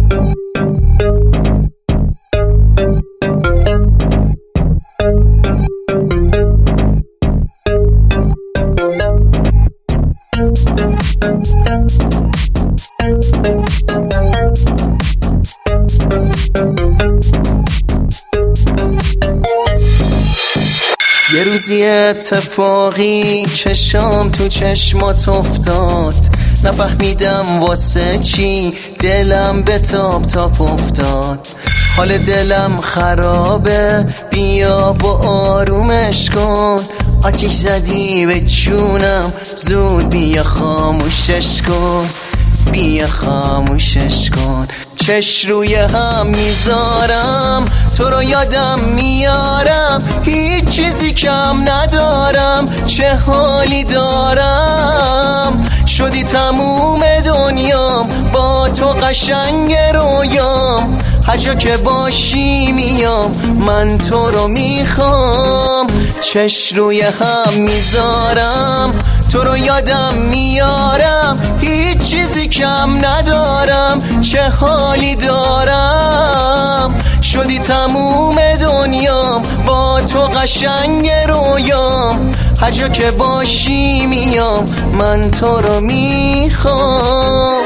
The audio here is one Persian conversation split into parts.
یه روزی اتفاقی چشام تو چشمات افتاد، نفهمیدم واسه چی دلم به تاب تاب افتاد. حال دلم خرابه، بیا و آرومش کن. آتیش زدی به جونم، زود بیا خاموشش کن، بیا خاموشش کن. چش روی هم میذارم، تو رو یادم میارم، هیچ چیزی کم ندارم، چه حالی دارم. شدی تموم دنیام، با تو قشنگ رویام، هر جا که باشی میام، من تو رو میخوام. چش روی هم میذارم، تو رو یادم میارم، هیچ چیزی کم ندارم، چه حالی دارم. شدی تموم دنیام، با تو قشنگ رویام، هر جا که باشی میام، من تو رو میخوام.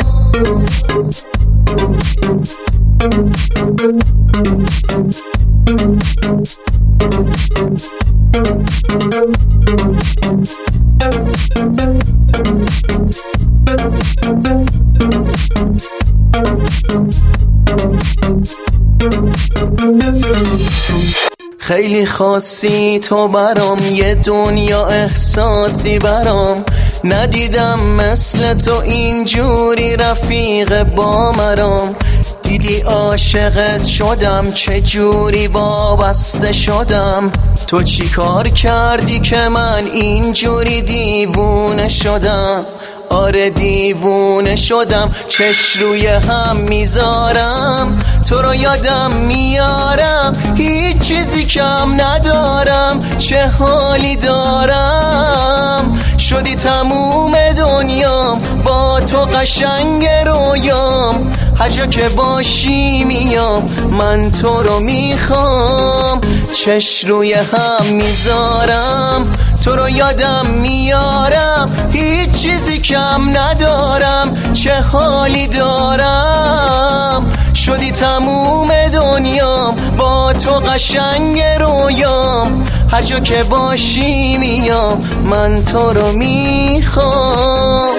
خیلی خاصی تو برام، یه دنیا احساسی برام، ندیدم مثل تو اینجوری رفیق با مرام. دیدی عاشقت شدم، چه جوری وابسته شدم، تو چی کار کردی که من اینجوری دیوونه شدم. آره دیوونه شدم. چش روی هم میذارم، تو رو یادم میارم، هیچ چیزی کم ندارم، چه حالی دارم. شدی تموم دنیام، با تو قشنگ رویام، هر جا که باشی میام، من تو رو میخوام. چش روی هم میذارم، تو رو یادم میارم، هیچ چیزی کم ندارم، چه حالی دارم. شدی تموم دنیام، با تو قشنگ رویام، هر جا که باشی میام، من تو رو میخوام.